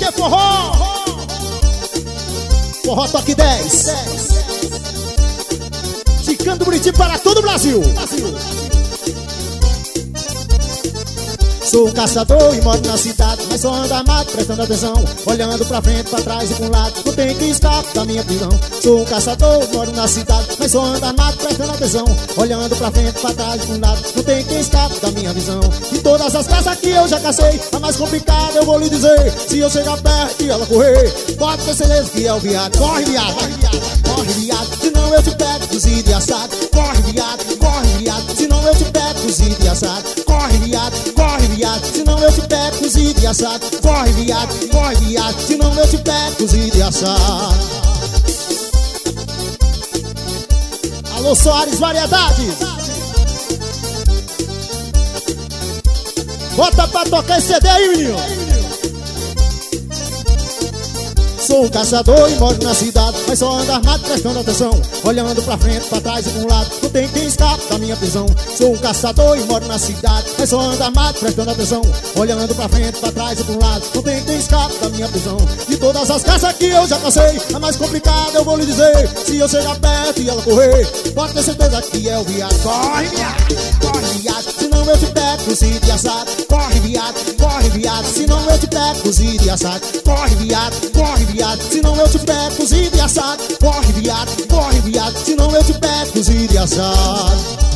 MT Forró. Forró Toque 10. Ticando Buriti para todo o Brasil. Sou um caçador e moro na cidade, mas só ando armado, prestando atenção, olhando pra frente, pra trás e pra um lado, não tem que escapar da minha prisão. Sou um caçador, moro na cidade, mas só ando armado, prestando atenção, olhando pra frente, pra trás e pra um lado, não tem que escapar da minha visão. De todas as caças que eu já cacei, a mais complicada eu vou lhe dizer, se eu chegar perto e ela correr, pode ter certeza que é o viado. Corre, viado, corre, viado, senão eu te pego cozido e assado. Corre, viado, senão eu te pego cozido e assado. Corre, viado, senão eu te pego cozido e assado. Corre, viado, senão eu te pego cozido e assado. Alô, Soares Variedades. Bota pra tocar esse CD aí, menino. Sou um caçador e moro na cidade, mas só ando armado, prestando atenção, olhando pra frente, pra trás e pra um lado, não tem quem escape da minha prisão. Sou um caçador e moro na cidade, mas só ando armado, prestando atenção, olhando pra frente, pra trás e pra um lado, não tem quem escape da minha prisão. De todas as caças que eu já passei, a mais complicada eu vou lhe dizer, se eu chegar perto e ela correr, pode ter certeza que é o viado. Corre, viado, senão eu te pego cozido e assado. Corre, viado, senão eu te pego cozido e assado. Corre, viado, senão eu te pego cozido e assado. Corre, viado, senão eu te pego cozido e assado.